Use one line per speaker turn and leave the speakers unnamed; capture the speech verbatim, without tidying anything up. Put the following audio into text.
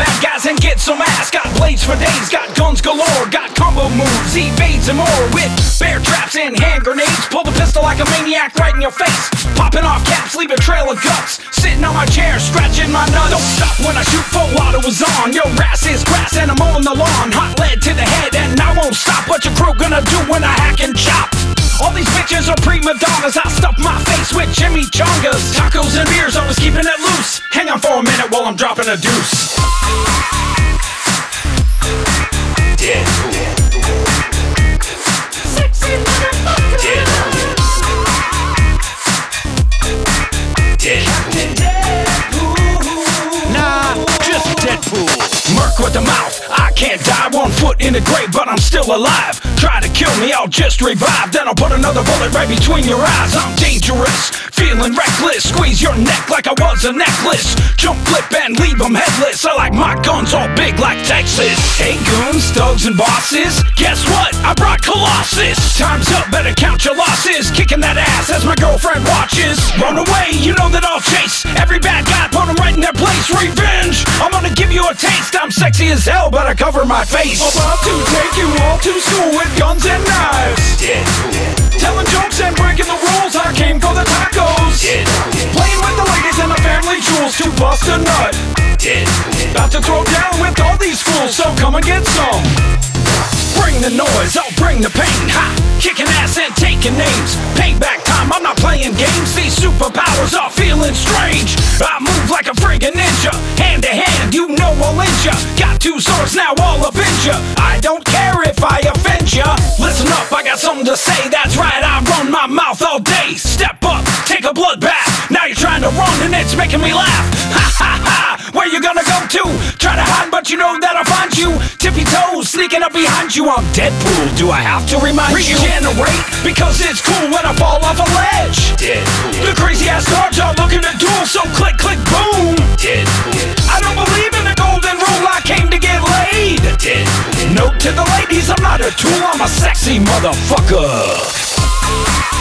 bad guys and get some ass. Got blades for days, got guns galore, got combo moves, evades and more. With bear traps and hand grenades, pull the pistol like a maniac right in your face. Popping off caps, leave a trail of guts. Sitting on my chair, scratching my nuts. Don't stop when I shoot, full auto is on. Your ass is grass and I'm on the lawn. Hot lead to the head and I won't stop. What your crew gonna do when I hack and chop? All these bitches are prima donnas. I stuff my face with chimichangas. Tacos and beers, always keeping it loose. Hang on for a minute while I'm dropping a deuce. Deadpool. Sexy motherfucker. Deadpool. Deadpool. Deadpool. Nah, just Deadpool. Merc with the mouth. I can't die, one foot in the grave, but I'm still alive. Try to kill me, I'll just revive. Then I'll put another bullet right between your eyes. I'm dangerous, feeling reckless. Squeeze your neck like I was a necklace. Jump, flip, and leave them headless. I like my guns all big like Texas. Hey goons, thugs, and bosses, guess what? I brought Colossus. Time's up, better count your losses. Kicking that ass as my girlfriend watches. Run away, you know that I'll chase every bad guy, put them right in their place. Revenge, I'm gonna give you a taste. I'm sexy as hell, but I cover my face. About to take you all to school with guns and knives. Deadpool. Telling jokes and breaking the rules, I came for the tacos. Deadpool. Playing with the ladies and the family jewels to bust a nut. Deadpool. About to throw down with all these fools, so come and get some. Bring the noise, I'll bring the pain. Ha! Kicking ass and taking names. Payback time, I'm not playing games. These superpowers are feeling strange. I move like a friggin' ninja. Hand to hand, you know I'll injure ya. Got two swords, now I'll avenge ya. I don't care if I offend ya. Listen up, I got something to say. That's right, I run my mouth all day. Step up, take a bloodbath. Now you're trying to run and it's making me laugh. Ha ha ha, where you gonna go to? Try to hide, but you know that I'll find you. Tippy toes, sneaking up behind you. I'm Deadpool, do I have to remind you? Regenerate, because it's cool when I fall off a ledge. Deadpool. The crazy ass guards are looking to duel, so click, click, boom. Deadpool. I don't believe in the golden rule, I came to get laid. Deadpool. Note to the ladies, I'm not a tool, I'm a sexy motherfucker.